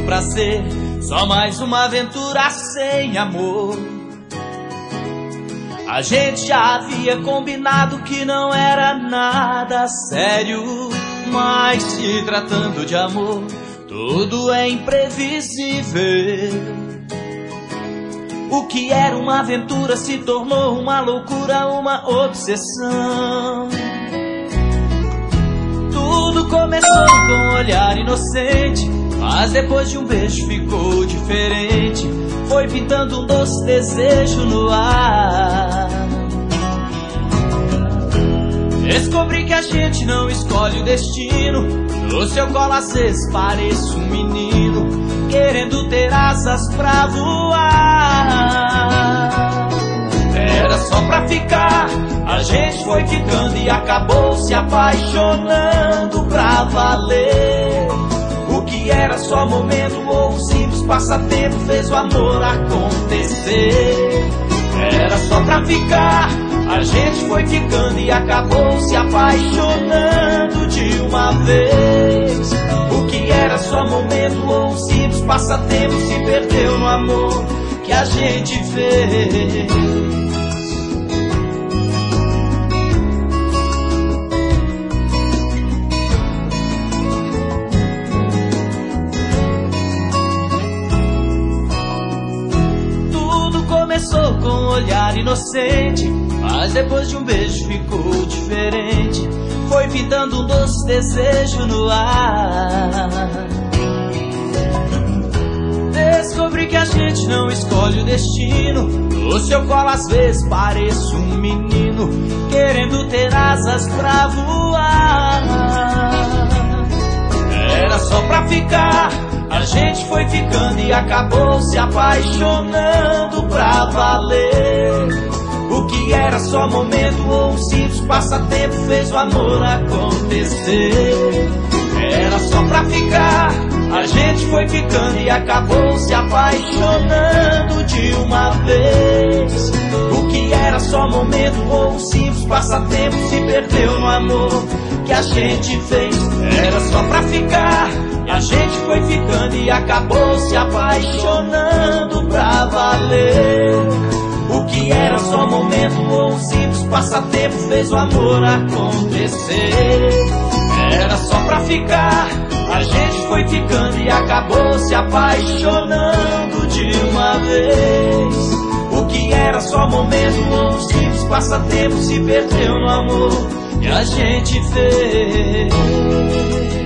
tudo pra ser só mais uma aventura sem amor. A gente já havia combinado que não era nada sério, mas se tratando de amor, tudo é imprevisível. O que era uma aventura se tornou uma loucura, uma obsessão. Tudo começou com um olhar inocente, mas depois de um beijo ficou diferente. Foi pintando um doce desejo no ar. Descobri que a gente não escolhe o destino. No seu colo às vezes pareço um menino querendo ter asas pra voar. Era só pra ficar, a gente foi ficando e acabou se apaixonando pra valer. O que era só momento ou um simples passatempo fez o amor acontecer. Era só pra ficar, a gente foi ficando e acabou se apaixonando de uma vez. O que era só momento ou um simples passatempo se perdeu no amor que a gente fez. Começou com um olhar inocente, mas depois de um beijo ficou diferente. Foi pintando um doce desejo no ar. Descobri que a gente não escolhe o destino. No seu colo às vezes pareço um menino querendo ter asas pra voar. Era só pra ficar, a gente foi ficando e acabou se apaixonando pra valer. O que era só momento ou um simples passatempo fez o amor acontecer. Era só pra ficar, a gente foi ficando e acabou se apaixonando de uma vez. O que era só momento ou um simples passatempo se perdeu no amor que a gente fez. Era só pra ficar, a gente foi ficando e acabou se apaixonando pra valer. O que era só momento ou um simples passatempo fez o amor acontecer. Era só pra ficar, a gente foi ficando e acabou se apaixonando de uma vez. O que era só momento ou um simples passatempo se perdeu no amor que a gente fez.